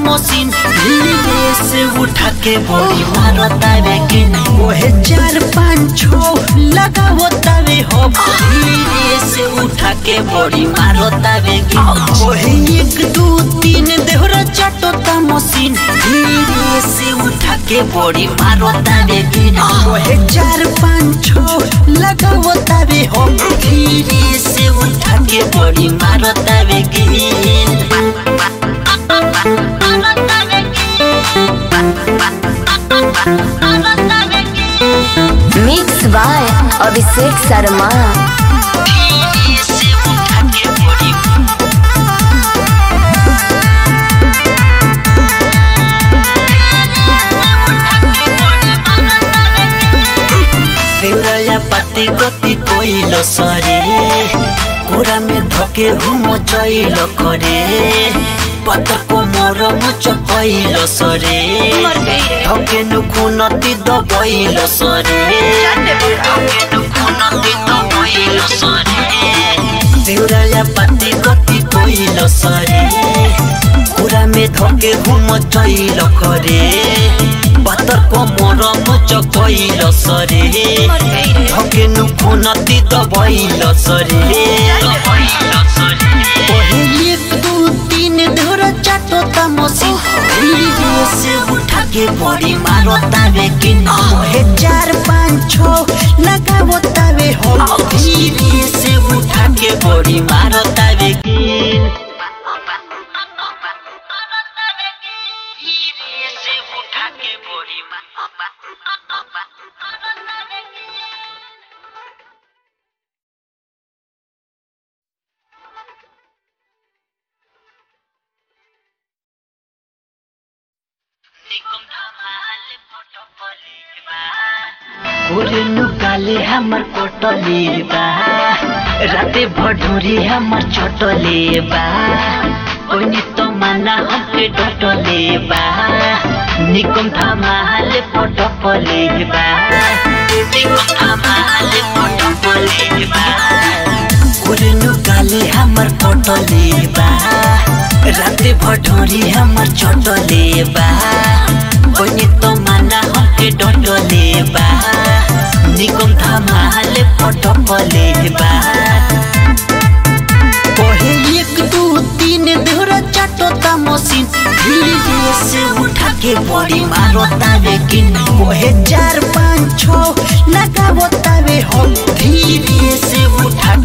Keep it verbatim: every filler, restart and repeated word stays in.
Machine धीरे से उठा के बॉडी मारता वे कि ओहे चार पाँच छो लगावता वे हो धीरे से उठा के बॉडी मारता वे कि ओहे एक दो तीन देहरा चाटता मशीन धीरे से उठा के बॉडी मारता वे कि ओहे चार पाँच छो लगावता वे हो धीरे से उठा के बॉडी मारता वे कि मिक्स बाय अभिषेक शर्मा। पाती गति कोइलो सरे कोरा में धके हुमो चइलो करे पत्थर को मोर मुच कइलो सरे धके नुखुनती दबइलो सरे धके नुखुनती दबइलो सरे देउराया पाती गति कोइलो सरे कोरा में धके हुमो चइलो करे पत्थर को मोर मुच कइलो सरे धके नुखुनती दबइलो सरे ओहे एक दो तीन देहरा चाटता मशीन धीरे से उठा के बॉडी मारता वे कि ओहे चार पाँच छो लगावता वे हो धीरे से उठा के बॉडी मारता वे कि ओरे नुकाले हमर कोटले बा राते भडोरी हमर चटले बा ओनी तो माना हमके डटले बा निकम धमाले पटपले बा निकम धमाले पटपले बा ओरे नुकाले हमर कोटले बा राते भडोरी हमर चटले बा ओनी तो माना हमके डटले बा निकम धमाले पटपले बा ओहे एक दो तीन देहरा चाटता मशीन धीरे से उठा के बॉडी मारता वे कि ओहे चार पाँच छो लगावता वे हो धीरे से उठा